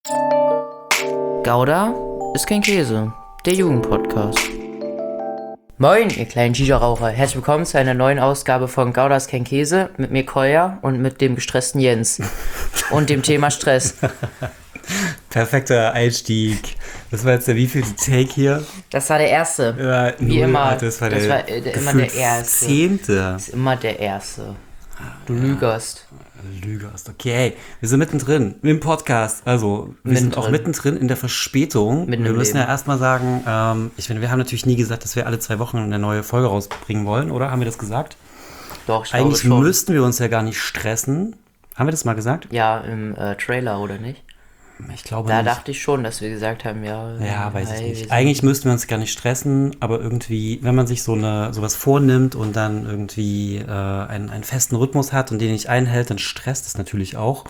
Gouda ist kein Käse, der Jugendpodcast. Moin, ihr kleinen Shisha-Raucher. Herzlich willkommen zu einer neuen Ausgabe von Gouda ist kein Käse mit mir Kolja und mit dem gestressten Jens und dem Thema Stress. Perfekter Einstieg. Das war jetzt der wievielte Take hier? Das war der erste. Ja, wie immer. Das war immer der erste. 10. Das ist immer der erste. Du lügerst. Lügerst, okay. Wir sind mittendrin im Podcast. Also, wir sind auch mittendrin in der Verspätung. Wir müssen ja erstmal sagen, ich finde, wir haben natürlich nie gesagt, dass wir alle 2 Wochen eine neue Folge rausbringen wollen, oder? Haben wir das gesagt? Doch, ich Eigentlich glaube schon. müssten wir uns ja gar nicht stressen. Haben wir das mal gesagt? Ja, im Trailer, oder nicht? Ich glaube Da nicht. dachte ich schon, dass wir gesagt haben, Ja, weiß ich nicht. Eigentlich müssten wir uns gar nicht stressen, aber irgendwie, wenn man sich sowas vornimmt und dann irgendwie einen festen Rhythmus hat und den nicht einhält, dann stresst es natürlich auch.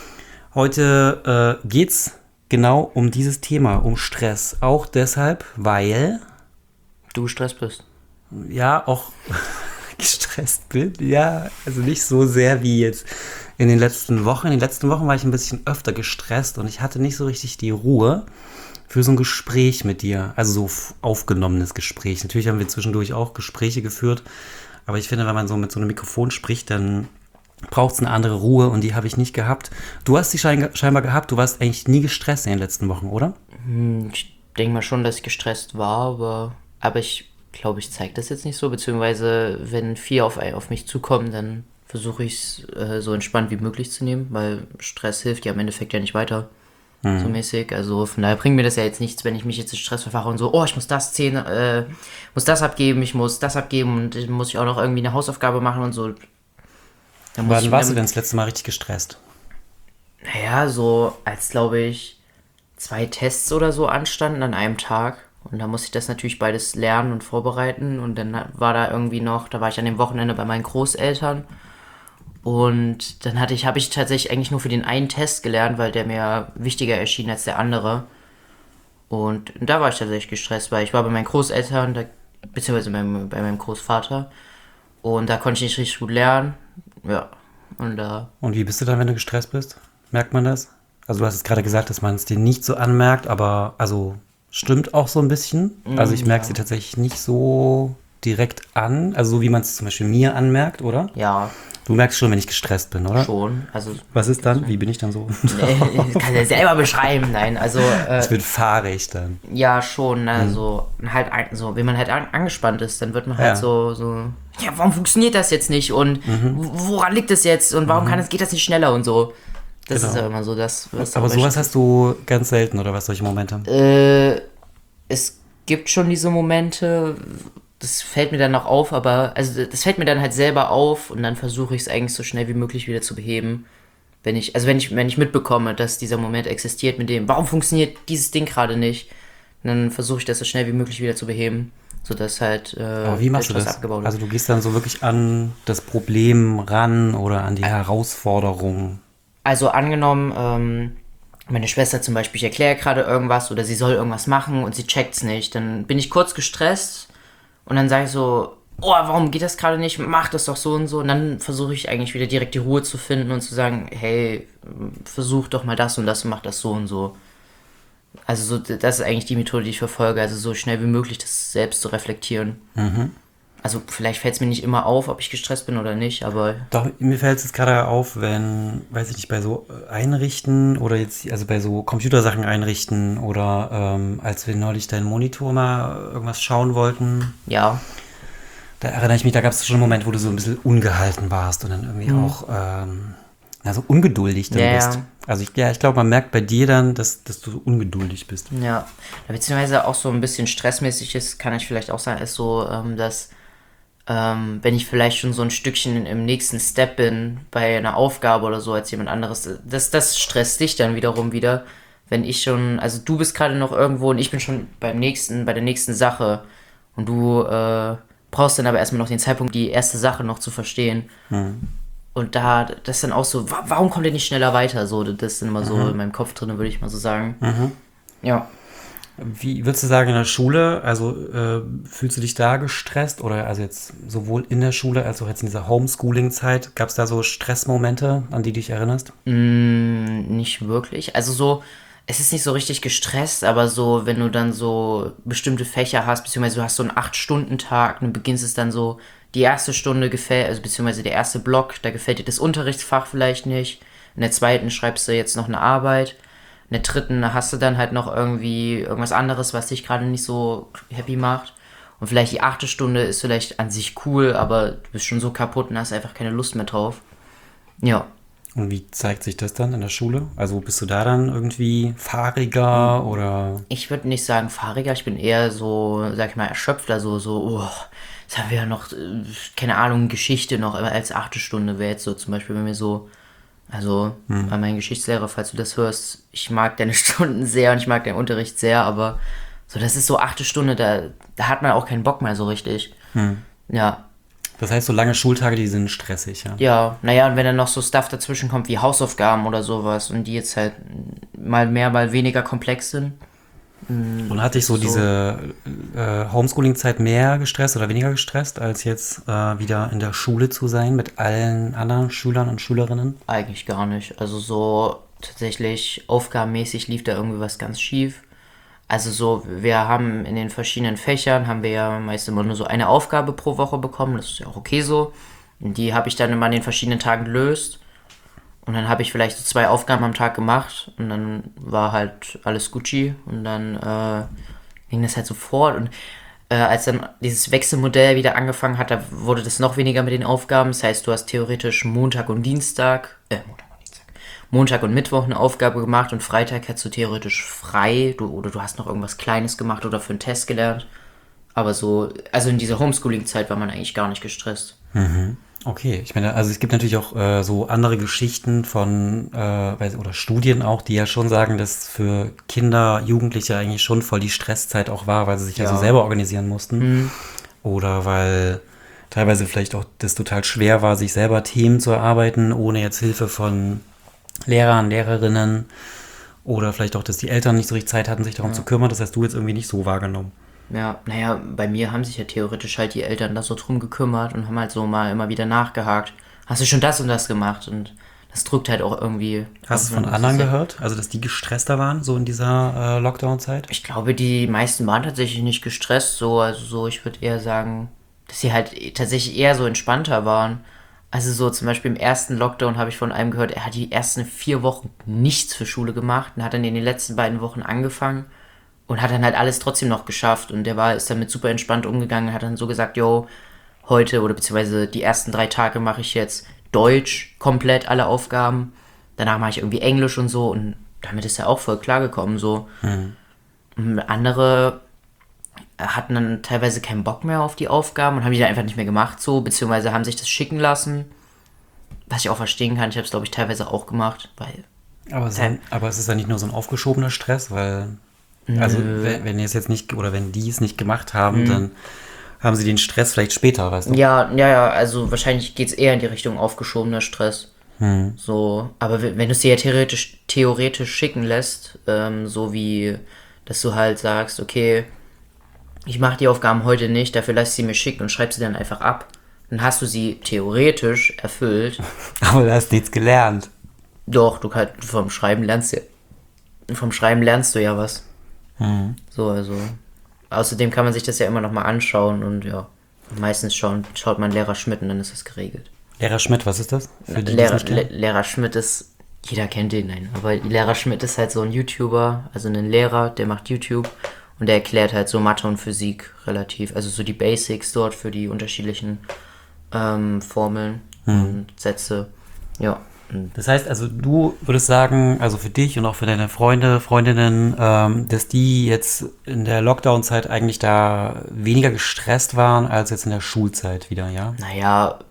Heute geht's genau um dieses Thema, um Stress. Auch deshalb, weil du gestresst bist. ja auch gestresst bin. Ja, also nicht so sehr wie jetzt in den letzten Wochen. In den letzten Wochen war ich ein bisschen öfter gestresst und ich hatte nicht so richtig die Ruhe für so ein Gespräch mit dir. Also so aufgenommenes Gespräch. Natürlich haben wir zwischendurch auch Gespräche geführt, aber ich finde, wenn man so mit so einem Mikrofon spricht, dann braucht es eine andere Ruhe und die habe ich nicht gehabt. Du hast die scheinbar gehabt. Du warst eigentlich nie gestresst in den letzten Wochen, oder? Ich denke mal schon, dass ich gestresst war, aber ich glaube, ich zeige das jetzt nicht so, beziehungsweise wenn 4 auf mich zukommen, dann versuche ich es so entspannt wie möglich zu nehmen, weil Stress hilft ja im Endeffekt ja nicht weiter, so mäßig. Also von daher bringt mir das ja jetzt nichts, wenn ich mich jetzt in Stress verfache und so, ich muss muss das abgeben, ich muss das abgeben und dann muss ich auch noch irgendwie eine Hausaufgabe machen und so. Wann warst du denn das letzte Mal richtig gestresst? Naja, so als, glaube ich, 2 Tests oder so anstanden an einem Tag. Und da musste ich das natürlich beides lernen und vorbereiten. Und dann war da irgendwie noch, da war ich an dem Wochenende bei meinen Großeltern. Und dann habe ich tatsächlich eigentlich nur für den einen Test gelernt, weil der mir wichtiger erschien als der andere. Und da war ich tatsächlich gestresst, weil ich war bei meinen Großeltern, beziehungsweise bei meinem Großvater. Und da konnte ich nicht richtig gut lernen. Ja. Und wie bist du dann, wenn du gestresst bist? Merkt man das? Also du hast jetzt gerade gesagt, dass man es dir nicht so anmerkt, aber also stimmt auch so ein bisschen. Also ich merke es dir tatsächlich nicht so direkt an, also so wie man es zum Beispiel mir anmerkt, oder? Ja. Du merkst schon, wenn ich gestresst bin, oder? Schon. Also, was ist dann? Wie bin ich dann so? Nee, kann ja selber beschreiben. Nein, also. Es wird fahrig dann. Ja, schon. Also, halt so, wenn man halt angespannt ist, dann wird man halt so, ja, warum funktioniert das jetzt nicht? Und woran liegt es jetzt? Und warum geht das nicht schneller und so? Das ist ja immer so das, was. Aber sowas hast du ganz selten, oder was, solche Momente? Es gibt schon diese Momente. Das fällt mir dann noch auf, aber also das fällt mir dann halt selber auf und dann versuche ich es eigentlich so schnell wie möglich wieder zu beheben. Wenn ich mitbekomme, dass dieser Moment existiert mit dem, warum funktioniert dieses Ding gerade nicht, dann versuche ich das so schnell wie möglich wieder zu beheben, sodass halt aber wie machst du das? Abgebaut wird. Also du gehst dann so wirklich an das Problem ran oder an die Herausforderung? Also angenommen, meine Schwester zum Beispiel, ich erkläre gerade irgendwas oder sie soll irgendwas machen und sie checkt's nicht, dann bin ich kurz gestresst. Und dann sage ich so, warum geht das gerade nicht? Mach das doch so und so. Und dann versuche ich eigentlich wieder direkt die Ruhe zu finden und zu sagen, hey, versuch doch mal das und das und mach das so und so. Also das ist eigentlich die Methode, die ich verfolge. Also so schnell wie möglich das selbst zu reflektieren. Also vielleicht fällt es mir nicht immer auf, ob ich gestresst bin oder nicht, aber... Doch, mir fällt es jetzt gerade auf, wenn, weiß ich nicht, bei so Einrichten oder jetzt, also bei so Computersachen einrichten oder als wir neulich deinen Monitor mal irgendwas schauen wollten. Ja. Da erinnere ich mich, da gab es schon einen Moment, wo du so ein bisschen ungehalten warst und dann irgendwie auch so ungeduldig dann bist. Also ich glaube, man merkt bei dir dann, dass du so ungeduldig bist. Ja, beziehungsweise auch so ein bisschen stressmäßig ist, kann ich vielleicht auch sagen, ist so, dass wenn ich vielleicht schon so ein Stückchen im nächsten Step bin bei einer Aufgabe oder so als jemand anderes, das stresst dich dann wiederum wieder, wenn ich schon, also du bist gerade noch irgendwo und ich bin schon bei der nächsten Sache und du brauchst dann aber erstmal noch den Zeitpunkt, die erste Sache noch zu verstehen. Und das ist dann auch so, warum kommt der nicht schneller weiter? So, das ist dann immer so in meinem Kopf drin, würde ich mal so sagen. Ja. Wie würdest du sagen in der Schule, also fühlst du dich da gestresst oder also jetzt sowohl in der Schule als auch jetzt in dieser Homeschooling-Zeit, gab es da so Stressmomente, an die du dich erinnerst? Nicht wirklich, also so, es ist nicht so richtig gestresst, aber so, wenn du dann so bestimmte Fächer hast, beziehungsweise du hast so einen 8-Stunden-Tag, und du beginnst es dann so, die erste Stunde gefällt, also beziehungsweise der erste Block, da gefällt dir das Unterrichtsfach vielleicht nicht. In der zweiten schreibst du jetzt noch eine Arbeit. In der dritten hast du dann halt noch irgendwie irgendwas anderes, was dich gerade nicht so happy macht. Und vielleicht die 8. Stunde ist vielleicht an sich cool, aber du bist schon so kaputt und hast einfach keine Lust mehr drauf. Ja. Und wie zeigt sich das dann in der Schule? Also bist du da dann irgendwie fahriger oder? Ich würde nicht sagen fahriger, ich bin eher so, sag ich mal, erschöpfter, oh, jetzt haben wir ja noch, keine Ahnung, Geschichte noch, aber als 8. Stunde wäre jetzt so zum Beispiel, wenn wir so, also bei meinem Geschichtslehrer, falls du das hörst, ich mag deine Stunden sehr und ich mag deinen Unterricht sehr, aber so, das ist so 8. Stunde, da hat man auch keinen Bock mehr so richtig. Ja, Das heißt, so lange Schultage, die sind stressig, ja. ja, naja, und wenn dann noch so Stuff dazwischen kommt wie Hausaufgaben oder sowas und die jetzt halt mal mehr, mal weniger komplex sind. Und hat dich so diese Homeschooling-Zeit mehr gestresst oder weniger gestresst, als jetzt wieder in der Schule zu sein mit allen anderen Schülern und Schülerinnen? Eigentlich gar nicht. Also so tatsächlich aufgabenmäßig lief da irgendwie was ganz schief. Also so, wir haben in den verschiedenen Fächern, haben wir ja meist immer nur so eine Aufgabe pro Woche bekommen. Das ist ja auch okay so. Und die habe ich dann immer an den verschiedenen Tagen gelöst. Und dann habe ich vielleicht so 2 Aufgaben am Tag gemacht. Und dann war halt alles Gucci. Und dann ging das halt so fort. Und als dann dieses Wechselmodell wieder angefangen hat, da wurde das noch weniger mit den Aufgaben. Das heißt, du hast theoretisch Montag und Mittwoch eine Aufgabe gemacht und Freitag hättest du theoretisch frei. Oder du hast noch irgendwas Kleines gemacht oder für einen Test gelernt. Aber so, also in dieser Homeschooling-Zeit war man eigentlich gar nicht gestresst. Okay, ich meine, also es gibt natürlich auch so andere Geschichten von, oder Studien auch, die ja schon sagen, dass für Kinder, Jugendliche eigentlich schon voll die Stresszeit auch war, weil sie sich ja so selber organisieren mussten. Oder weil teilweise vielleicht auch das total schwer war, sich selber Themen zu erarbeiten, ohne jetzt Hilfe von Lehrern, Lehrerinnen. Oder vielleicht auch, dass die Eltern nicht so richtig Zeit hatten, sich darum zu kümmern. Das hast du jetzt irgendwie nicht so wahrgenommen. Ja, naja, bei mir haben sich ja theoretisch halt die Eltern da so drum gekümmert und haben halt so mal immer wieder nachgehakt. Hast du schon das und das gemacht? Und das drückt halt auch irgendwie. Hast du von anderen gehört? Also, dass die gestresster waren, so in dieser Lockdown-Zeit? Ich glaube, die meisten waren tatsächlich nicht gestresst, so. Also so, ich würde eher sagen, dass sie halt tatsächlich eher so entspannter waren. Also so zum Beispiel im ersten Lockdown habe ich von einem gehört, er hat die ersten 4 Wochen nichts für Schule gemacht und hat dann in den letzten beiden Wochen angefangen und hat dann halt alles trotzdem noch geschafft und ist damit super entspannt umgegangen, hat dann so gesagt, yo, heute oder beziehungsweise die ersten 3 Tage mache ich jetzt Deutsch komplett, alle Aufgaben, danach mache ich irgendwie Englisch und so und damit ist er auch voll klargekommen, so. Und andere hatten dann teilweise keinen Bock mehr auf die Aufgaben und haben die dann einfach nicht mehr gemacht, so, beziehungsweise haben sich das schicken lassen, was ich auch verstehen kann, ich habe es glaube ich teilweise auch gemacht, weil... Aber es ist ja nicht nur so ein aufgeschobener Stress, weil, also wenn ihr es jetzt nicht, oder wenn die es nicht gemacht haben, dann haben sie den Stress vielleicht später, weißt du? Ja, also wahrscheinlich geht es eher in die Richtung aufgeschobener Stress. So, aber wenn du es dir ja theoretisch schicken lässt, so wie, dass du halt sagst, okay, ich mache die Aufgaben heute nicht, dafür lass ich sie mir schicken und schreib sie dann einfach ab, dann hast du sie theoretisch erfüllt. Aber du hast nichts gelernt. Doch, vom Schreiben lernst du ja was. So, also. Außerdem kann man sich das ja immer noch mal anschauen und ja, meistens schaut man Lehrer Schmidt und dann ist das geregelt. Lehrer Schmidt, was ist das? Für die, die es nicht kennen? Lehrer Schmidt ist, jeder kennt den, nein, aber Lehrer Schmidt ist halt so ein YouTuber, also ein Lehrer, der macht YouTube und der erklärt halt so Mathe und Physik relativ, also so die Basics dort für die unterschiedlichen Formeln und Sätze, ja. Das heißt, also du würdest sagen, also für dich und auch für deine Freunde, Freundinnen, dass die jetzt in der Lockdown-Zeit eigentlich da weniger gestresst waren als jetzt in der Schulzeit wieder, ja? Naja,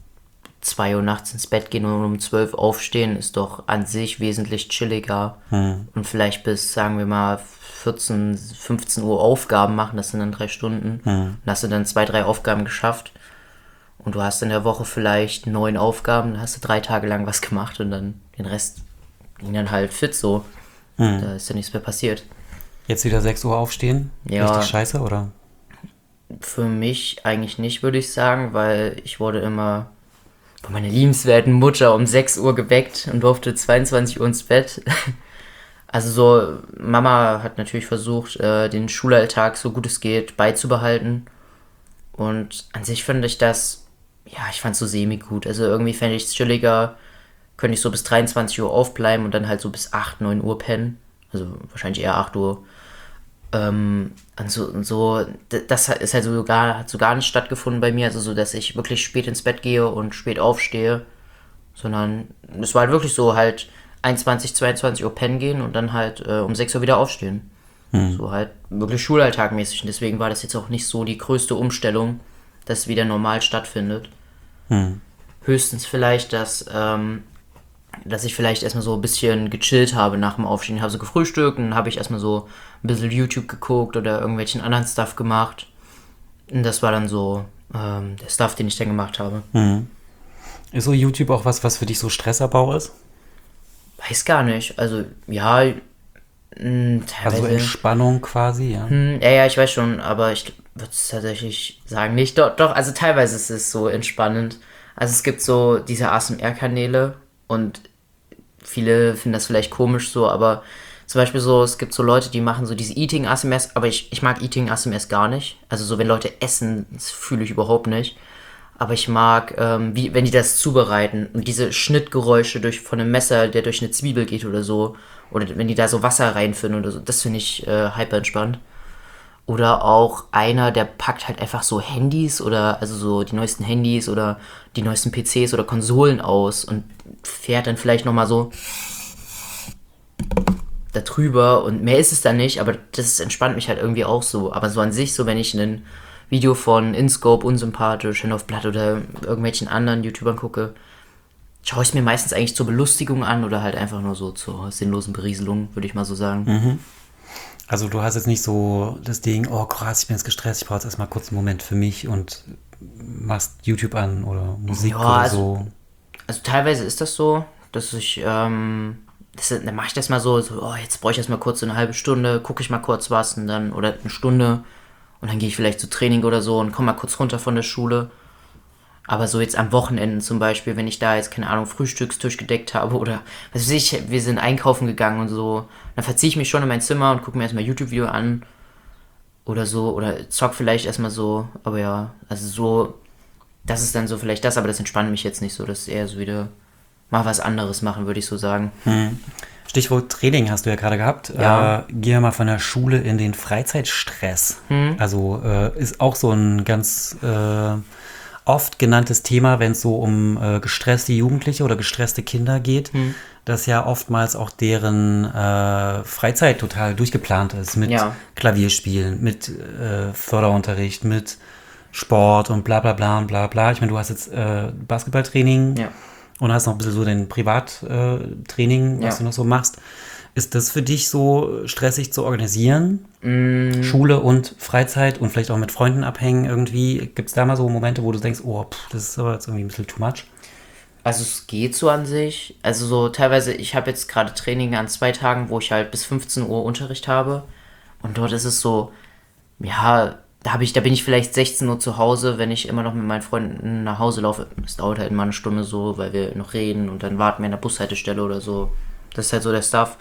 2 Uhr nachts ins Bett gehen und um 12 aufstehen ist doch an sich wesentlich chilliger. Und vielleicht bis, sagen wir mal, 14, 15 Uhr Aufgaben machen, das sind dann 3 Stunden. Dann hast du dann 2, 3 Aufgaben geschafft. Und du hast in der Woche vielleicht 9 Aufgaben, dann hast du 3 Tage lang was gemacht und dann den Rest ging dann halt fit so. Da ist ja nichts mehr passiert. Jetzt wieder 6 Uhr aufstehen? Ja. Richtig scheiße, oder? Für mich eigentlich nicht, würde ich sagen, weil ich wurde immer von meiner liebenswerten Mutter um 6 Uhr geweckt und durfte 22 Uhr ins Bett. Also so, Mama hat natürlich versucht, den Schulalltag so gut es geht beizubehalten. Und an sich finde ich das, ja, ich fand es so semi-gut. Also irgendwie fände ich es chilliger, könnte ich so bis 23 Uhr aufbleiben und dann halt so bis 8, 9 Uhr pennen. Also wahrscheinlich eher 8 Uhr. Das ist halt hat so gar nicht stattgefunden bei mir. Also so, dass ich wirklich spät ins Bett gehe und spät aufstehe. Sondern es war halt wirklich so halt 21, 22 Uhr pennen gehen und dann halt um 6 Uhr wieder aufstehen. So halt wirklich schulalltagmäßig. Und deswegen war das jetzt auch nicht so die größte Umstellung, dass es wieder normal stattfindet. Höchstens vielleicht, dass ich vielleicht erstmal so ein bisschen gechillt habe nach dem Aufstehen. Habe so gefrühstückt und dann habe ich erstmal so ein bisschen YouTube geguckt oder irgendwelchen anderen Stuff gemacht. Und das war dann so der Stuff, den ich dann gemacht habe. Ist so YouTube auch was für dich so Stressabbau ist? Weiß gar nicht. Also, ja, Also teilweise. Entspannung quasi, ja. Ja, ich weiß schon, aber ich würde es tatsächlich sagen, nicht. Doch, also teilweise ist es so entspannend. Also es gibt so diese ASMR-Kanäle und viele finden das vielleicht komisch so, aber zum Beispiel so, es gibt so Leute, die machen so diese Eating ASMRs, aber ich mag Eating ASMRs gar nicht. Also so, wenn Leute essen, das fühle ich überhaupt nicht. Aber ich mag, wenn die das zubereiten und diese Schnittgeräusche von einem Messer, der durch eine Zwiebel geht oder so. Oder wenn die da so Wasser reinfinden oder so. Das finde ich hyper entspannt. Oder auch einer, der packt halt einfach so Handys oder also so die neuesten Handys oder die neuesten PCs oder Konsolen aus und fährt dann vielleicht nochmal so da drüber und mehr ist es dann nicht, aber das entspannt mich halt irgendwie auch so. Aber so an sich, so wenn ich ein Video von InScope, Unsympathisch, Hand of Blood oder irgendwelchen anderen YouTubern gucke, schaue ich mir meistens eigentlich zur Belustigung an oder halt einfach nur so zur sinnlosen Berieselung, würde ich mal so sagen. Also du hast jetzt nicht so das Ding, oh krass, ich bin jetzt gestresst, ich brauche jetzt erstmal kurz einen Moment für mich und machst YouTube an oder Musik Ja, oder also, so. also teilweise ist das so, dass ich, dann mache ich das mal so, oh, jetzt brauche ich erstmal kurz so eine halbe Stunde, gucke ich mal kurz was und dann, oder eine Stunde und dann gehe ich vielleicht zu Training oder so und komme mal kurz runter von der Schule. Aber so jetzt am Wochenende zum Beispiel, wenn ich da jetzt, keine Ahnung, Frühstückstisch gedeckt habe oder, was weiß ich, wir sind einkaufen gegangen und so, dann verziehe ich mich schon in mein Zimmer und gucke mir erstmal YouTube-Video an oder so, oder zock vielleicht erstmal so, aber ja, also so, das ist dann so vielleicht das, aber das entspannt mich jetzt nicht so, das ist eher so wieder mal was anderes machen, würde ich so sagen. Stichwort Training hast du ja gerade gehabt. Ja. Geh ja mal von der Schule in den Freizeitstress. Also ist auch so ein ganz oft genanntes Thema, wenn es so um gestresste Jugendliche oder gestresste Kinder geht, dass ja oftmals auch deren Freizeit total durchgeplant ist mit Ja. Klavierspielen, mit Förderunterricht, mit Sport und bla bla bla und bla bla. Ich meine, du hast jetzt Basketballtraining Ja. und hast noch ein bisschen so den Privattraining, was Ja. du noch so machst. Ist das für dich so stressig zu organisieren? Schule und Freizeit und vielleicht auch mit Freunden abhängen irgendwie? Gibt es da mal so Momente, wo du denkst, oh, das ist aber jetzt irgendwie ein bisschen too much? Also es geht so an sich. Also so teilweise, ich habe jetzt gerade Training an 2 Tagen, wo ich halt bis 15 Uhr Unterricht habe. Und dort ist es so, ja, da bin ich vielleicht 16 Uhr zu Hause, wenn ich immer noch mit meinen Freunden nach Hause laufe. Es dauert halt immer eine Stunde so, weil wir noch reden und dann warten wir an der Bushaltestelle oder so. Das ist halt so der Stuff.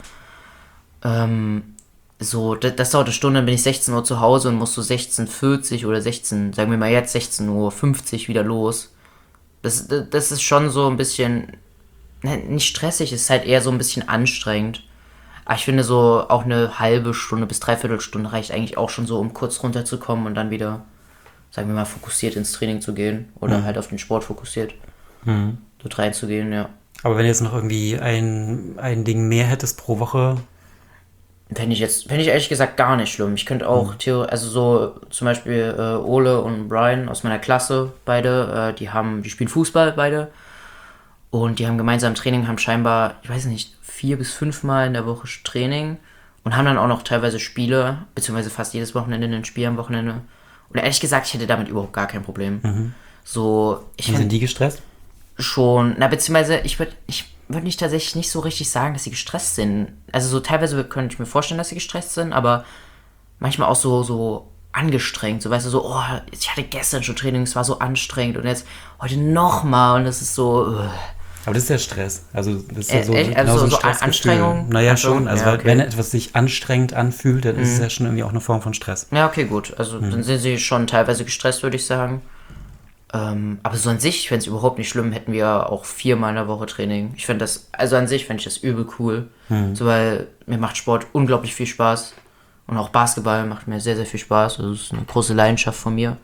So, das dauert eine Stunde, dann bin ich 16 Uhr zu Hause und muss so 16:40 oder 16, sagen wir mal jetzt 16:50 Uhr wieder los. Das ist schon so ein bisschen, nicht stressig, es ist halt eher so ein bisschen anstrengend. Aber ich finde so auch eine halbe Stunde bis dreiviertel Stunde reicht eigentlich auch schon so, um kurz runterzukommen und dann wieder, sagen wir mal, fokussiert ins Training zu gehen oder halt auf den Sport fokussiert dort reinzugehen, ja. Aber wenn du jetzt noch irgendwie ein Ding mehr hättest pro Woche, Fände ich ehrlich gesagt gar nicht schlimm. Ich könnte auch, also so zum Beispiel Ole und Brian aus meiner Klasse, beide, die spielen Fußball beide und die haben gemeinsam Training, haben scheinbar, ich weiß nicht, 4 bis 5 Mal in der Woche Training und haben dann auch noch teilweise Spiele, beziehungsweise fast jedes Wochenende ein Spiel am Wochenende. Und ehrlich gesagt, ich hätte damit überhaupt gar kein Problem. So, ich wie sind finde die gestresst? schon, beziehungsweise ich würd nicht tatsächlich nicht so richtig sagen, dass sie gestresst sind. Also so teilweise könnte ich mir vorstellen, dass sie gestresst sind, aber manchmal auch so angestrengt. So, weißt du, so, oh, ich hatte gestern schon Training, es war so anstrengend und jetzt heute nochmal und das ist so, Aber das ist ja Stress. Also das ist ja so echt? genau Also so ein so Stressgefühl. Anstrengung? Naja, Ach so, schon. Also ja, weil, okay. wenn etwas sich anstrengend anfühlt, dann ist es ja schon irgendwie auch eine Form von Stress. Ja, okay, gut. Also dann sind sie schon teilweise gestresst, würde ich sagen. Aber so an sich, ich fände es überhaupt nicht schlimm, hätten wir auch 4-mal in der Woche Training. Ich fände das, also an sich fände ich das übel cool. So, weil mir macht Sport unglaublich viel Spaß. Und auch Basketball macht mir sehr, sehr viel Spaß. Also das ist eine große Leidenschaft von mir.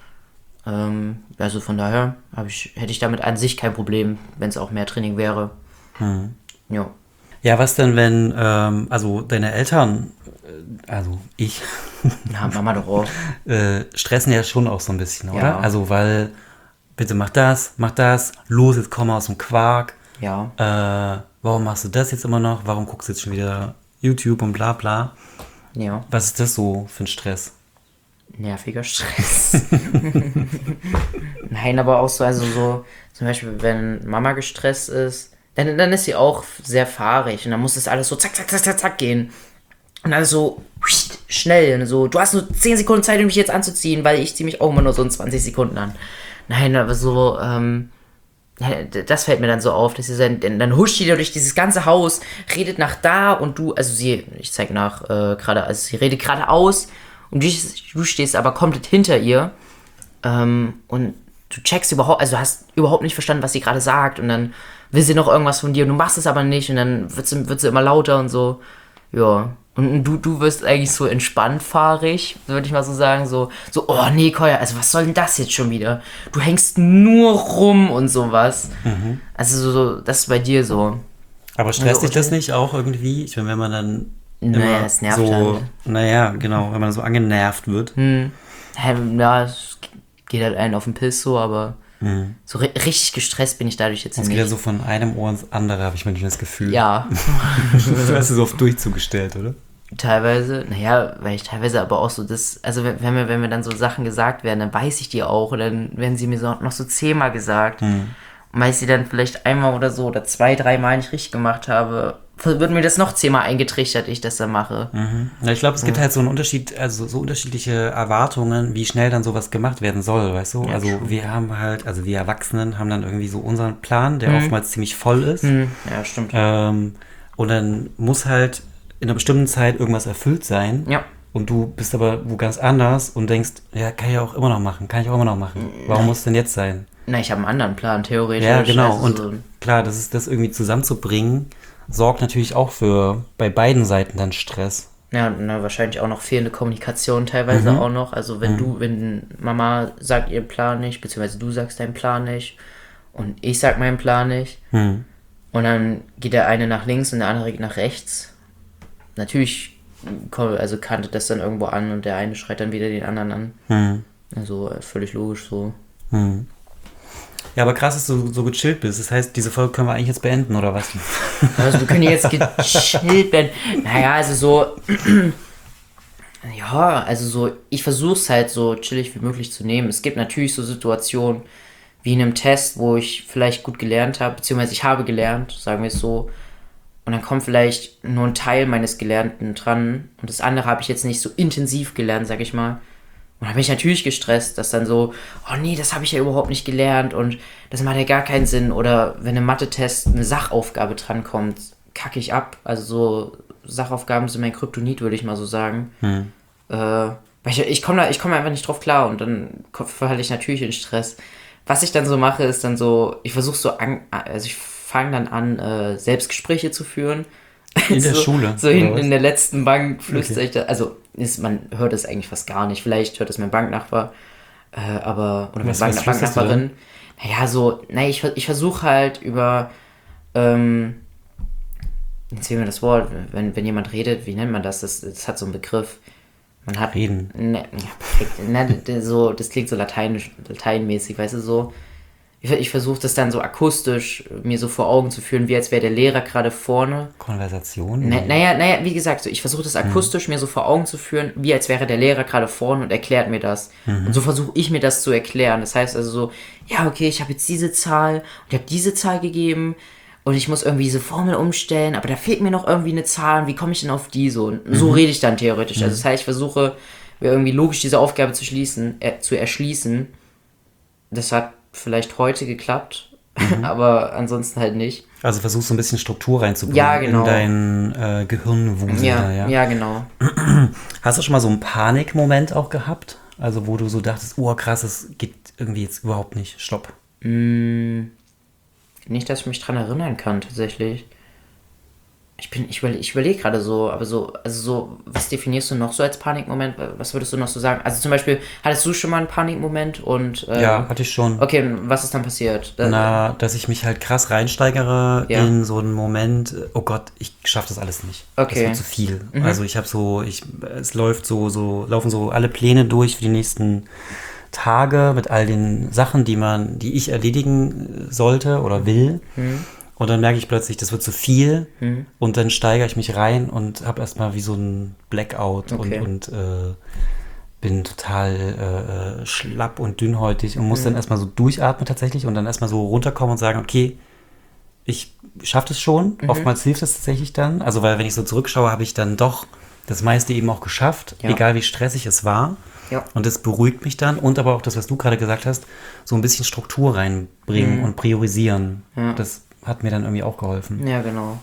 Also von daher hätte ich damit an sich kein Problem, wenn es auch mehr Training wäre. Ja. Ja, was denn, wenn, also deine Eltern, also ich, Ja, Mama doch auch. stressen ja schon auch so ein bisschen, oder? Ja. Also weil, bitte mach das, los, jetzt komm mal aus dem Quark. Ja. Warum machst du das jetzt immer noch? Warum guckst du jetzt schon wieder YouTube und bla bla? Ja. Was ist das so für ein Stress? Nerviger Stress. Nein, aber auch so, also so, zum Beispiel, wenn Mama gestresst ist, dann ist sie auch sehr fahrig und dann muss das alles so zack, zack, zack, zack, zack gehen. Und alles so schnell. Und so, du hast nur 10 Sekunden Zeit, um mich jetzt anzuziehen, weil ich ziehe mich auch immer nur so in 20 Sekunden an. Nein, aber so, das fällt mir dann so auf, dass sie dann huscht die da durch dieses ganze Haus, redet nach da und du, also ich zeig nach, gerade, also sie redet geradeaus und du stehst aber komplett hinter ihr und du checkst überhaupt, also hast überhaupt nicht verstanden, was sie gerade sagt und dann will sie noch irgendwas von dir und du machst es aber nicht und dann wird sie immer lauter und so, ja. Und du wirst eigentlich so entspannt fahrig, würde ich mal so sagen, so, oh nee, Koya, also was soll denn das jetzt schon wieder? Du hängst nur rum und sowas. Also so, das ist bei dir so. Aber stresst dich das nicht auch irgendwie? Ich meine, wenn man dann Naja, es nervt so, halt. naja, genau, wenn man so angenervt wird. Ja, es geht halt einen auf den Piss so, aber so richtig gestresst bin ich dadurch jetzt Es geht ja nicht. so von einem Ohr ins andere, habe ich manchmal das Gefühl. Ja, Du hast es so auf durchzugestellt, oder? teilweise, naja, weil ich teilweise aber auch so also wenn mir dann so Sachen gesagt werden, dann weiß ich die auch und dann werden sie mir so, noch so 10-mal gesagt. Und weil ich sie dann vielleicht einmal oder so oder 2-3 Mal nicht richtig gemacht habe, wird mir das noch 10-mal eingetrichtert, ich das dann mache. Ja, ich glaube, es gibt halt so einen Unterschied, also so unterschiedliche Erwartungen, wie schnell dann sowas gemacht werden soll, weißt du? Ja, Also true. wir haben halt, also wir Erwachsenen haben dann irgendwie so unseren Plan, der oftmals ziemlich voll ist. Ja, stimmt. Und dann muss halt in einer bestimmten Zeit irgendwas erfüllt sein. Ja. Und du bist aber wo ganz anders und denkst, ja, kann ich auch immer noch machen. Warum muss es denn jetzt sein? Na, ich habe einen anderen Plan, theoretisch. Ja, genau. Also Und so, klar, das irgendwie zusammenzubringen, sorgt natürlich auch für bei beiden Seiten dann Stress. ja, wahrscheinlich auch noch fehlende Kommunikation teilweise auch noch. Also wenn Mama sagt ihren Plan nicht, beziehungsweise du sagst deinen Plan nicht und ich sag meinen Plan nicht. Und dann geht der eine nach links und der andere geht nach rechts. Natürlich kantet das dann irgendwo an und der eine schreit dann wieder den anderen an. Also völlig logisch so. Ja, aber krass, dass du so gechillt bist. Das heißt, diese Folge können wir eigentlich jetzt beenden, oder was? Also wir können jetzt gechillt werden. Naja, also so. Ja, also so, ich versuche es halt so chillig wie möglich zu nehmen. Es gibt natürlich so Situationen wie in einem Test, wo ich vielleicht gut gelernt habe, beziehungsweise ich habe gelernt, sagen wir es so. Und dann kommt vielleicht nur ein Teil meines Gelernten dran und das andere habe ich jetzt nicht so intensiv gelernt, sag ich mal. Und da bin ich natürlich gestresst, dass dann so, oh nee, das habe ich ja überhaupt nicht gelernt und das macht ja gar keinen Sinn. Oder wenn im Mathe-Test eine Sachaufgabe drankommt, kacke ich ab. Also so Sachaufgaben sind mein Kryptonit, würde ich mal so sagen. Weil ich komme einfach nicht drauf klar und dann verhalte ich natürlich in Stress. Was ich dann so mache, ist dann so, ich versuche so, also ich fange dann an, Selbstgespräche zu führen. In der Schule? So hinten in der letzten Bank flüstere ich da, also man hört es eigentlich fast gar nicht. Vielleicht hört es mein Banknachbar, oder meine Was flüsterst du Banknachbarin. Ich versuche halt über, jetzt fehlt mir das Wort, wenn jemand redet, wie nennt man das? Das hat so einen Begriff. Man hat Reden. Ja, perfekt. Das klingt so lateinmäßig, weißt du, so. Ich versuche das dann so akustisch mir so vor Augen zu führen, wie als wäre der Lehrer gerade vorne. Konversation? Naja, wie gesagt, so, ich versuche das akustisch mir so vor Augen zu führen, wie als wäre der Lehrer gerade vorne und erklärt mir das. Und so versuche ich mir das zu erklären. Das heißt also so, ja, okay, ich habe jetzt diese Zahl und ich habe diese Zahl gegeben und ich muss irgendwie diese Formel umstellen, aber da fehlt mir noch irgendwie eine Zahl und wie komme ich denn auf die so? Und so rede ich dann theoretisch. Also das heißt, ich versuche mir irgendwie logisch diese Aufgabe zu erschließen. Das hat vielleicht heute geklappt, aber ansonsten halt nicht. Also versuchst so ein bisschen Struktur reinzubringen Ja, genau. in dein Gehirnwusel da, ja. Ja, genau. Hast du schon mal so einen Panikmoment auch gehabt? Also wo du so dachtest, oh krass, das geht irgendwie jetzt überhaupt nicht, stopp. Nicht, dass ich mich dran erinnern kann, tatsächlich. Ich überlege gerade so, aber was definierst du noch so als Panikmoment? Was würdest du noch so sagen? Also zum Beispiel, hattest du schon mal einen Panikmoment und Ja, hatte ich schon. okay, was ist dann passiert? Dass ich mich halt krass reinsteigere Ja. in so einen Moment, oh Gott, ich schaffe das alles nicht. Okay. Das wird zu viel. Also es laufen so alle Pläne durch für die nächsten Tage mit all den Sachen, die ich erledigen sollte oder will. Und dann merke ich plötzlich, das wird zu viel und dann steigere ich mich rein und habe erstmal wie so ein Blackout Okay. und bin total schlapp und dünnhäutig und muss dann erstmal so durchatmen tatsächlich und dann erstmal so runterkommen und sagen, okay, ich schaffe das schon. Oftmals hilft das tatsächlich dann. Also weil wenn ich so zurückschaue, habe ich dann doch das meiste eben auch geschafft, Ja. egal wie stressig es war. Ja. Und das beruhigt mich dann und aber auch das, was du gerade gesagt hast, so ein bisschen Struktur reinbringen und priorisieren. Ja. Das hat mir dann irgendwie auch geholfen. Ja, genau.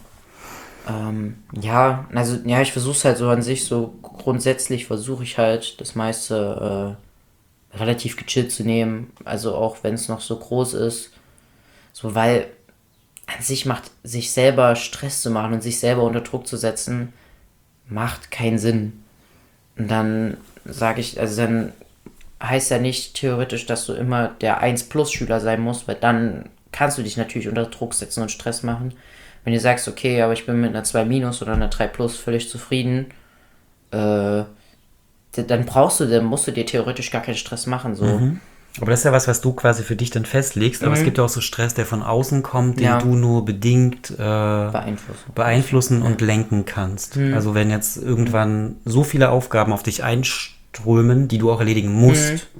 Ich versuche es halt so an sich, so grundsätzlich versuche ich halt das meiste relativ gechillt zu nehmen, also auch wenn es noch so groß ist, so weil an sich macht sich selber Stress zu machen und sich selber unter Druck zu setzen, macht keinen Sinn. Und dann sage ich, also dann heißt ja nicht theoretisch, dass du immer der 1-Plus-Schüler sein musst, weil dann kannst du dich natürlich unter Druck setzen und Stress machen. Wenn du sagst, okay, aber ich bin mit einer 2- oder einer 3+ völlig zufrieden, dann musst du dir theoretisch gar keinen Stress machen. So. Aber das ist ja was du quasi für dich dann festlegst. Aber es gibt ja auch so Stress, der von außen kommt, den Ja. du nur bedingt Beeinflussen. und lenken kannst. Also wenn jetzt irgendwann so viele Aufgaben auf dich einströmen, die du auch erledigen musst,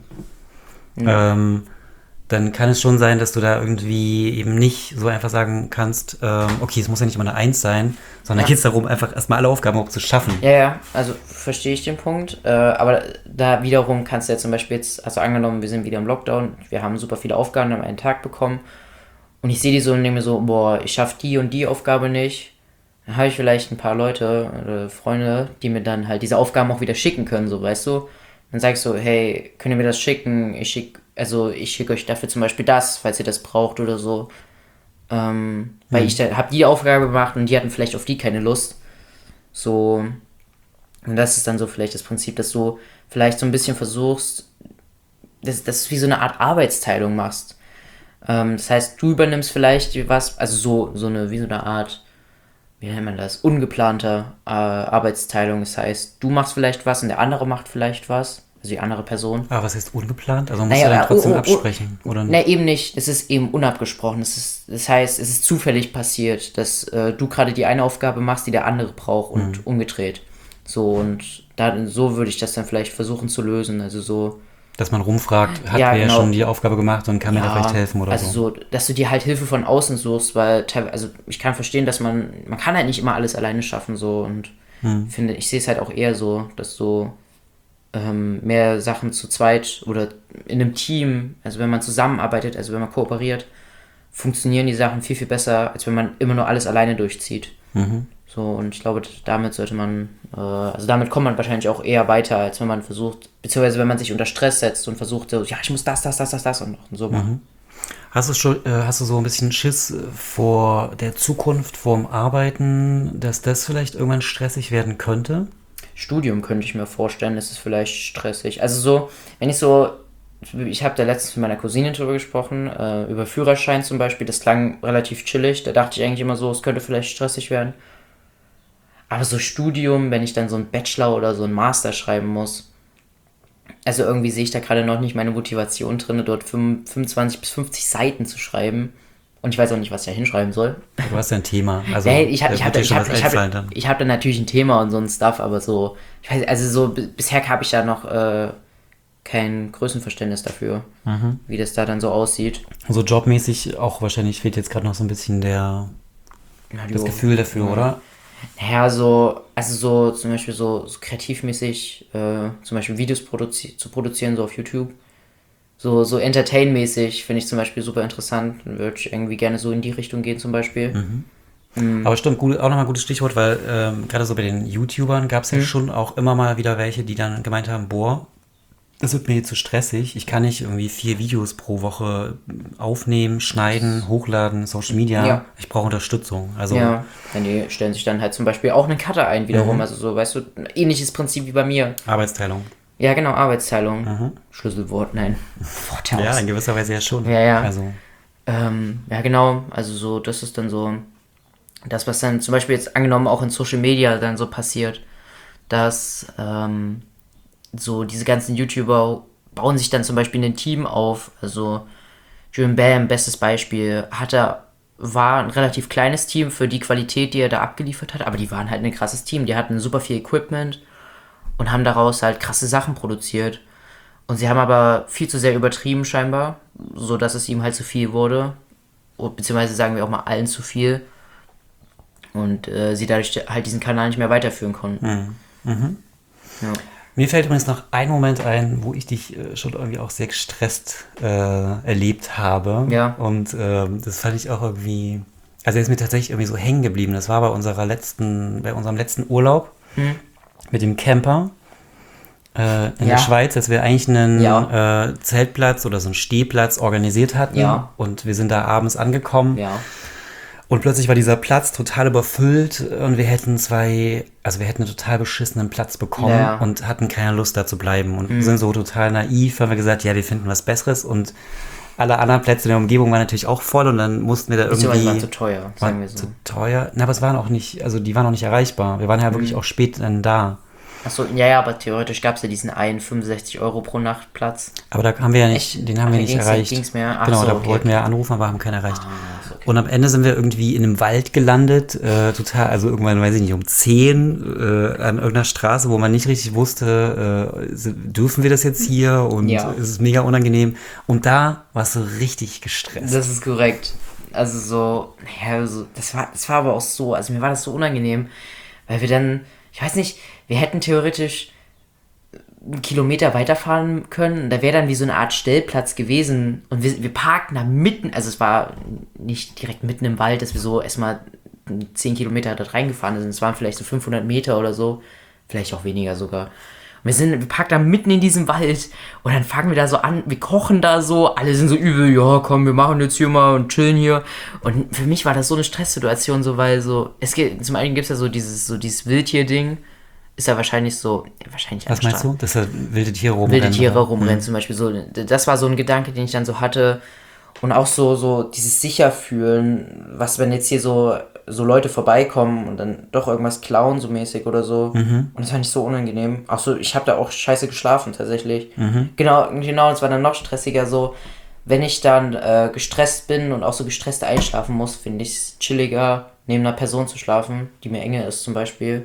dann kann es schon sein, dass du da irgendwie eben nicht so einfach sagen kannst, okay, es muss ja nicht immer eine 1 sein, sondern Ja. geht es darum, einfach erstmal alle Aufgaben auch zu schaffen. Ja, also verstehe ich den Punkt. Aber da wiederum kannst du ja zum Beispiel jetzt, also angenommen, wir sind wieder im Lockdown, wir haben super viele Aufgaben am einen Tag bekommen und ich sehe die so und denke mir so, boah, ich schaffe die und die Aufgabe nicht. Dann habe ich vielleicht ein paar Leute oder Freunde, die mir dann halt diese Aufgaben auch wieder schicken können, so, weißt du. Dann sag ich so, hey, könnt ihr mir das schicken? Ich schicke euch dafür zum Beispiel das, falls ihr das braucht oder so. Weil ich habe die Aufgabe gemacht und die hatten vielleicht auf die keine Lust. So, und das ist dann so vielleicht das Prinzip, dass du vielleicht so ein bisschen versuchst, dass du wie so eine Art Arbeitsteilung machst. Das heißt, du übernimmst vielleicht was, also wie so eine Art, wie nennt man das, ungeplanter Arbeitsteilung. Das heißt, du machst vielleicht was und der andere macht vielleicht was, also die andere Person. Aber was heißt ungeplant? Also musst Naja, du dann trotzdem oh, absprechen, oder nicht? Ne, eben nicht. Es ist eben unabgesprochen. Das heißt, es ist zufällig passiert, dass du gerade die eine Aufgabe machst, die der andere braucht und umgedreht. So, und so würde ich das dann vielleicht versuchen zu lösen. Also so, Dass man rumfragt, hat Ja, wer genau. schon die Aufgabe gemacht und kann mir da vielleicht helfen oder also so. dass du dir halt Hilfe von außen suchst, weil also ich kann verstehen, dass man kann halt nicht immer alles alleine schaffen, so, und ich sehe es halt auch eher so, dass so mehr Sachen zu zweit oder in einem Team, also wenn man zusammenarbeitet, also wenn man kooperiert, funktionieren die Sachen viel, viel besser, als wenn man immer nur alles alleine durchzieht. So, und ich glaube, damit sollte man, damit kommt man wahrscheinlich auch eher weiter, als wenn man versucht, beziehungsweise wenn man sich unter Stress setzt und versucht, so, ja, ich muss das und so machen. Hast du so ein bisschen Schiss vor der Zukunft, vorm Arbeiten, dass das vielleicht irgendwann stressig werden könnte? Studium könnte ich mir vorstellen, das ist vielleicht stressig. Also so, ich habe da letztens mit meiner Cousine drüber gesprochen, über Führerschein zum Beispiel, das klang relativ chillig, da dachte ich eigentlich immer so, es könnte vielleicht stressig werden. Aber so Studium, wenn ich dann so einen Bachelor oder so einen Master schreiben muss, also irgendwie sehe ich da gerade noch nicht meine Motivation drin, dort 25 bis 50 Seiten zu schreiben. Und ich weiß auch nicht, was ich da hinschreiben soll. Du hast ja ein Thema. Also, Nee, ich da wird dir schon was einfallen dann. hab da natürlich ein Thema und so ein Stuff, aber so, ich weiß, also so, bisher habe ich da noch kein Größenverständnis dafür, wie das da dann so aussieht. So jobmäßig auch wahrscheinlich fehlt jetzt gerade noch so ein bisschen das Gefühl dafür, oder? Naja, so zum Beispiel so kreativmäßig, zum Beispiel Videos zu produzieren, so auf YouTube, So Entertain-mäßig finde ich zum Beispiel super interessant. Würde ich irgendwie gerne so in die Richtung gehen zum Beispiel. Aber stimmt, gut, auch nochmal ein gutes Stichwort, weil gerade so bei den YouTubern gab es ja schon auch immer mal wieder welche, die dann gemeint haben, boah, das wird mir jetzt zu stressig. Ich kann nicht irgendwie 4 Videos pro Woche aufnehmen, schneiden, hochladen, Social Media. Ja. Ich brauche Unterstützung. Also Ja, die stellen sich dann halt zum Beispiel auch einen Cutter ein wiederum. Also so, weißt du, ein ähnliches Prinzip wie bei mir. Arbeitsteilung. Ja, genau, Arbeitsteilung. Schlüsselwort, nein. Worthaus. Ja, in gewisser Weise ja schon. Ja. Also, Ja, genau. Also so, das ist dann so das, was dann zum Beispiel jetzt angenommen auch in Social Media dann so passiert, dass so diese ganzen YouTuber bauen sich dann zum Beispiel ein Team auf. Also Julian Bam, bestes Beispiel, war ein relativ kleines Team für die Qualität, die er da abgeliefert hat, aber die waren halt ein krasses Team. Die hatten super viel Equipment und haben daraus halt krasse Sachen produziert. Und sie haben aber viel zu sehr übertrieben scheinbar, so dass es ihm halt zu viel wurde. Beziehungsweise sagen wir auch mal allen zu viel. Und sie dadurch halt diesen Kanal nicht mehr weiterführen konnten. Ja. mir fällt übrigens noch ein Moment ein, wo ich dich schon irgendwie auch sehr gestresst erlebt habe. Ja. Und das fand ich auch irgendwie, also er ist mir tatsächlich irgendwie so hängen geblieben. Das war bei unserem letzten Urlaub mit dem Camper in der Schweiz, dass wir eigentlich einen Zeltplatz oder so einen Stehplatz organisiert hatten. Ja. Und wir sind da abends angekommen. Ja. Und plötzlich war dieser Platz total überfüllt und wir hätten einen total beschissenen Platz bekommen und hatten keine Lust da zu bleiben und sind so total naiv, haben wir gesagt, ja, wir finden was Besseres und alle anderen Plätze in der Umgebung waren natürlich auch voll und dann mussten wir da irgendwie... waren zu teuer, sagen wir so. Zu teuer? Na, aber es waren auch nicht, also die waren auch nicht erreichbar. Wir waren ja wirklich auch spät dann da. Achso, ja, aber theoretisch gab es ja diesen einen 65 € pro Nacht Platz. Aber da haben wir ja nicht, den haben wir nicht erreicht. Ging's mehr? Ach Genau, so, da okay. wollten wir ja anrufen, aber haben keinen erreicht. Okay. Und am Ende sind wir irgendwie in einem Wald gelandet, also irgendwann, weiß ich nicht, um 10 an irgendeiner Straße, wo man nicht richtig wusste, dürfen wir das jetzt hier und es ist mega unangenehm. Und da warst du richtig gestresst. Das ist korrekt. Also so, das war aber auch so, also mir war das so unangenehm, weil wir dann, ich weiß nicht, wir hätten theoretisch einen Kilometer weiterfahren können. Da wäre dann wie so eine Art Stellplatz gewesen. Und wir parkten da mitten, also es war nicht direkt mitten im Wald, dass wir so erstmal 10 Kilometer dort reingefahren sind. Es waren vielleicht so 500 Meter oder so. Vielleicht auch weniger sogar. Und wir parken da mitten in diesem Wald und dann fangen wir da so an, wir kochen da so, alle sind so übel, ja komm, wir machen jetzt hier mal und chillen hier. Und für mich war das so eine Stresssituation, so, weil so, zum einen gibt es ja so dieses Wildtier-Ding, ist ja wahrscheinlich Was meinst du? Dass da wilde Tiere rumrennen? Wilde Tiere rumrennen zum Beispiel. So, das war so ein Gedanke, den ich dann so hatte. Und auch so dieses Sicherfühlen, was wenn jetzt hier so Leute vorbeikommen und dann doch irgendwas klauen, so mäßig oder so. Und das fand ich so unangenehm. Auch so, ich habe da auch scheiße geschlafen tatsächlich. Genau, es war dann noch stressiger so. Wenn ich dann gestresst bin und auch so gestresst einschlafen muss, finde ich es chilliger, neben einer Person zu schlafen, die mir enge ist zum Beispiel,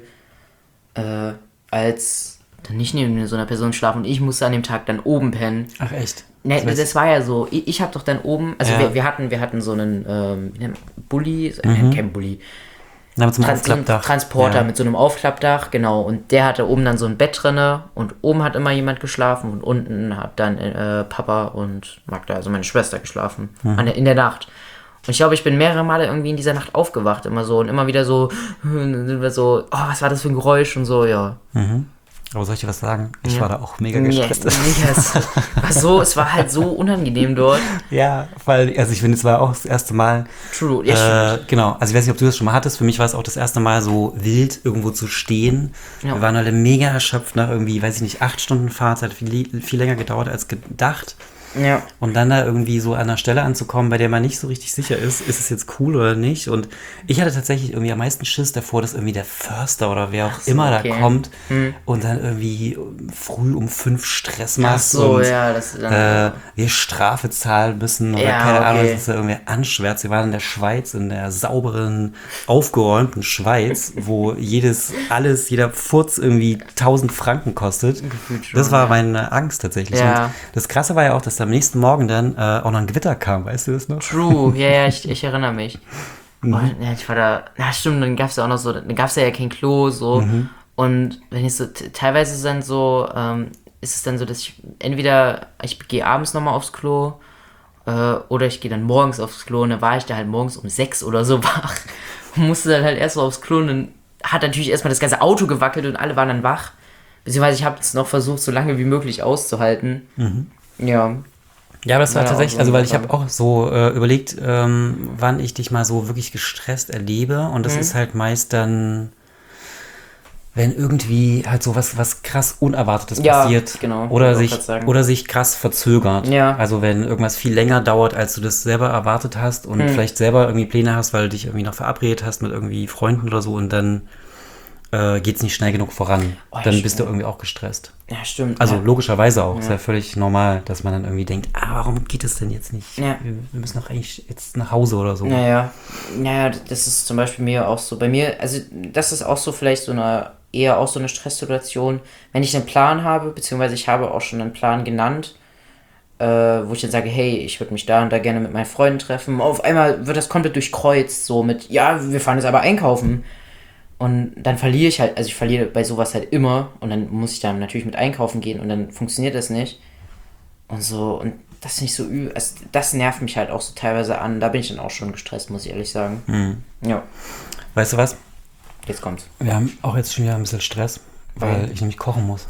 als dann nicht neben so einer Person schlafen und ich musste an dem Tag dann oben pennen. Ach echt? Ne, das war ja so, ich habe doch dann oben, also wir hatten so einen Bulli, kein Bulli, Na, mit so einem Aufklappdach. Transporter mit so einem Aufklappdach, genau, und der hatte oben dann so ein Bett drinne und oben hat immer jemand geschlafen und unten hat dann Papa und Magda, also meine Schwester, geschlafen, in der Nacht. Und ich glaube, ich bin mehrere Male irgendwie in dieser Nacht aufgewacht, immer so, und immer wieder so, oh, was war das für ein Geräusch und so, ja. Aber soll ich dir was sagen? Ich war da auch mega gestresst. Es war halt so unangenehm dort. Ja, weil, also ich finde, es war auch das erste Mal. True, ja, stimmt. Genau, also ich weiß nicht, ob du das schon mal hattest. Für mich war es auch das erste Mal so wild, irgendwo zu stehen. Ja. Wir waren alle mega erschöpft nach irgendwie, weiß ich nicht, 8 Stunden Fahrt. Hat viel länger gedauert als gedacht. Ja. Und dann da irgendwie so an einer Stelle anzukommen, bei der man nicht so richtig sicher ist es jetzt cool oder nicht. Und ich hatte tatsächlich irgendwie am meisten Schiss davor, dass irgendwie der Förster oder wer auch immer da kommt und dann irgendwie früh um 5 Stress macht und wir Strafe zahlen müssen oder keine Ahnung, dass es da irgendwie anschwärzt. Wir waren in der Schweiz, in der sauberen, aufgeräumten Schweiz, wo jeder Furz irgendwie 1000 Franken kostet. Das war meine Angst tatsächlich. Ja. Und das Krasse war ja auch, dass am nächsten Morgen dann auch noch ein Gewitter kam, weißt du das noch? True, ja, ich erinnere mich. Und, ja, ich war da, na stimmt, dann gab es ja auch noch so, dann gab es ja kein Klo, so. Und wenn ich so, teilweise sind so, ist es dann so, dass ich gehe abends nochmal aufs Klo oder ich gehe dann morgens aufs Klo und dann war ich da halt morgens um 6 oder so wach und musste dann halt erst so aufs Klo und dann hat natürlich erstmal das ganze Auto gewackelt und alle waren dann wach. Beziehungsweise ich habe es noch versucht, so lange wie möglich auszuhalten. Ja. Ja, aber das war Ja, tatsächlich, auch so also eine weil ich habe Sache. auch so überlegt, wann ich dich mal so wirklich gestresst erlebe und das ist halt meist dann, wenn irgendwie halt so was krass Unerwartetes Ja, passiert genau, oder wollte ich auch grad sagen. sich krass verzögert. Ja. Also wenn irgendwas viel länger dauert, als du das selber erwartet hast und vielleicht selber irgendwie Pläne hast, weil du dich irgendwie noch verabredet hast mit irgendwie Freunden oder so und dann geht's nicht schnell genug voran. Oh, ja, Dann bist du stimmt. irgendwie auch gestresst. Ja, stimmt. Also ja. logischerweise auch. Ist ja völlig normal, dass man dann irgendwie denkt, warum geht es denn jetzt nicht? Ja. Wir müssen doch eigentlich jetzt nach Hause oder so. Naja, das ist zum Beispiel mir auch so. Bei mir, also das ist auch so vielleicht so eher auch so eine Stresssituation, wenn ich einen Plan habe, beziehungsweise ich habe auch schon einen Plan genannt, wo ich dann sage, hey, ich würde mich da und da gerne mit meinen Freunden treffen. Auf einmal wird das komplett durchkreuzt, so mit, ja, wir fahren jetzt aber einkaufen. Und dann verliere ich halt, also ich verliere bei sowas halt immer und dann muss ich dann natürlich mit einkaufen gehen und dann funktioniert das nicht. Und so, und das nicht so übel, also das nervt mich halt auch so teilweise an. Da bin ich dann auch schon gestresst, muss ich ehrlich sagen. Ja, Weißt du was? jetzt kommt's. Wir haben auch jetzt schon wieder ein bisschen Stress, weil ich nämlich kochen muss.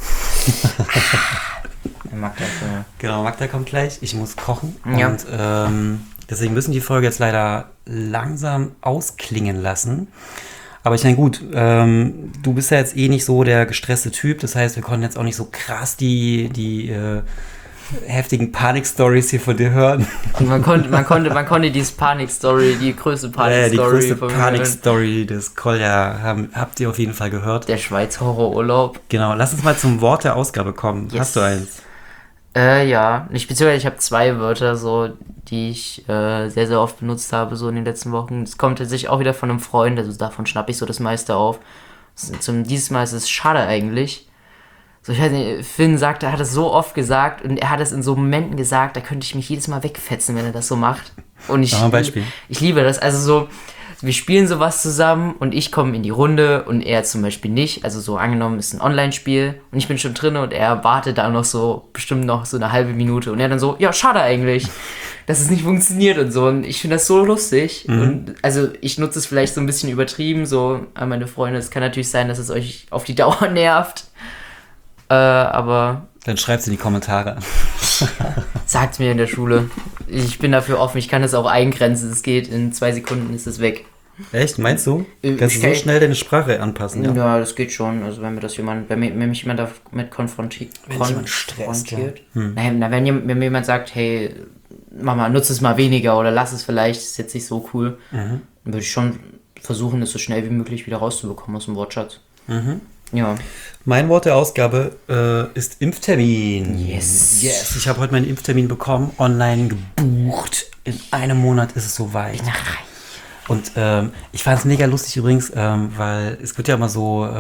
Der mag das, ja. Genau, Magda kommt gleich. Ich muss kochen. Ja. Und deswegen müssen die Folge jetzt leider langsam ausklingen lassen. Aber ich meine, gut, du bist ja jetzt eh nicht so der gestresste Typ. Das heißt, wir konnten jetzt auch nicht so krass die heftigen Panik-Stories hier von dir hören. Und man konnte diese Panik-Story, die größte Die Panik-Story größte von mir hören. Panik-Story des Kolja habt ihr auf jeden Fall gehört. Der Schweiz-Horrorurlaub. Genau, lass uns mal zum Wort der Ausgabe kommen. Yes. Hast du eins? Ja. Beziehungsweise ich habe 2 Wörter, so, die ich sehr, sehr oft benutzt habe, so in den letzten Wochen. Es kommt tatsächlich auch wieder von einem Freund, also davon schnappe ich so das meiste auf. Dieses Mal ist es schade eigentlich. So, ich weiß nicht, Finn sagt, er hat es so oft gesagt und er hat es in so Momenten gesagt, da könnte ich mich jedes Mal wegfetzen, wenn er das so macht. Und Sag mal ein Beispiel. ich liebe das. Also so, wir spielen sowas zusammen und ich komme in die Runde und er zum Beispiel nicht. Also so angenommen ist ein Online-Spiel und ich bin schon drin und er wartet da noch so, bestimmt noch so eine halbe Minute und er dann so, ja, schade eigentlich, dass es nicht funktioniert und so. Und ich finde das so lustig. Und also ich nutze es vielleicht so ein bisschen übertrieben, so an meine Freunde. Es kann natürlich sein, dass es euch auf die Dauer nervt. Aber Dann schreibt's in die Kommentare. sagt's mir in der Schule. Ich bin dafür offen, ich kann es auch eingrenzen. Es geht, in 2 Sekunden ist es weg. Echt? Meinst du? Kannst du so Okay. schnell deine Sprache anpassen? Ja. Ja, das geht schon. Also wenn mir das jemand, wenn mich jemand damit konfrontiert. jemand stresst, ja. Wenn mir jemand sagt, hey, Mama, nutze es mal weniger oder lass es vielleicht, ist jetzt nicht so cool, dann würde ich schon versuchen, es so schnell wie möglich wieder rauszubekommen aus dem Wortschatz. Ja. Mein Wort der Ausgabe ist Impftermin. Yes. Yes. Ich habe heute meinen Impftermin bekommen, online gebucht. In einem Monat ist es soweit. Und ich fand es mega lustig übrigens, weil es wird ja immer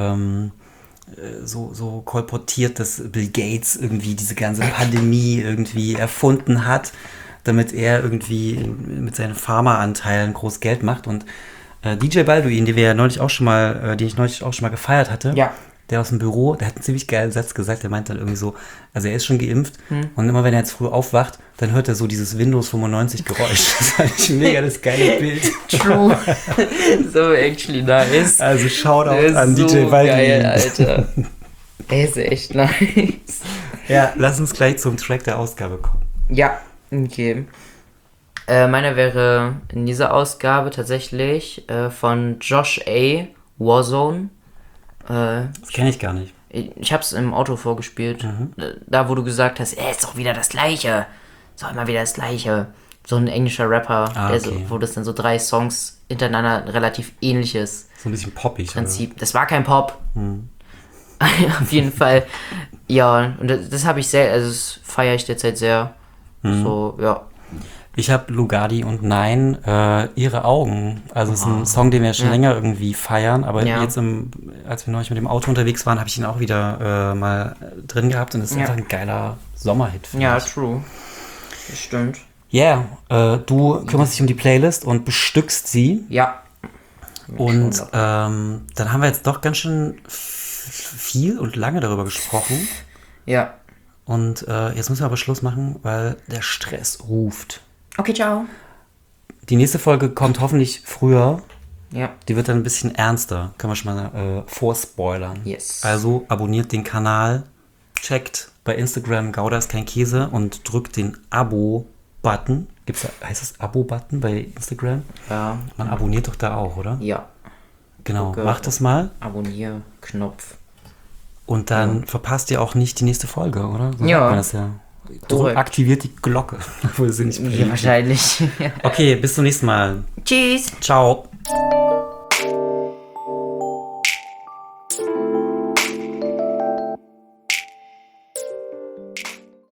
so kolportiert, dass Bill Gates irgendwie diese ganze Pandemie irgendwie erfunden hat, damit er irgendwie mit seinen Pharmaanteilen groß Geld macht. Und DJ Balduin, den ich neulich auch schon mal gefeiert hatte, Ja. der aus dem Büro, der hat einen ziemlich geilen Satz gesagt, der meint dann irgendwie so, also er ist schon geimpft und immer wenn er jetzt früh aufwacht, dann hört er so dieses Windows 95 Geräusch. Das fand ich mega das geile Bild. True. So actually nice. Also Shoutout Der ist an so DJ Balduin. geil, Alter. Der ist echt nice. Ja, lass uns gleich zum Track der Ausgabe kommen. Ja, okay. Meiner wäre in dieser Ausgabe tatsächlich von Josh A. Warzone. Das kenne ich gar nicht. Ich habe es im Auto vorgespielt. Da, wo du gesagt hast, ist doch wieder das Gleiche. Ist doch immer wieder das Gleiche. So ein englischer Rapper, Okay. wo das dann so 3 Songs hintereinander relativ ähnliches So ein bisschen poppig. Prinzip. Das war kein Pop. Auf jeden Fall. Ja, und das habe ich sehr, also das feiere ich derzeit sehr. So, ja. Ich habe Lugardi und Nein, ihre Augen. Also es ist ein Song, den wir schon länger irgendwie feiern, aber Ja. jetzt, als wir neulich mit dem Auto unterwegs waren, habe ich ihn auch wieder mal drin gehabt und es ist einfach ein geiler Sommerhit. finde Ja, ich. true. Das stimmt. Yeah, du kümmerst dich um die Playlist und bestückst sie. Ja. Und dann haben wir jetzt doch ganz schön viel und lange darüber gesprochen. Ja. Und jetzt müssen wir aber Schluss machen, weil der Stress ruft. Okay, ciao. Die nächste Folge kommt hoffentlich früher. Ja. Die wird dann ein bisschen ernster. Können wir schon mal vorspoilern. Yes. Also abonniert den Kanal, checkt bei Instagram Gouda ist kein Käse und drückt den Abo-Button. Heißt das Abo-Button bei Instagram? Ja. Man abonniert doch da auch, oder? Ja. Genau, Gucke. macht das mal. Abonnier-Knopf. Und dann verpasst ihr auch nicht die nächste Folge, oder? So Ja. sagt man das ja. Korrekt. Aktiviert die Glocke. Obwohl sie nicht Ja, wahrscheinlich. Okay, bis zum nächsten Mal. Tschüss. Ciao.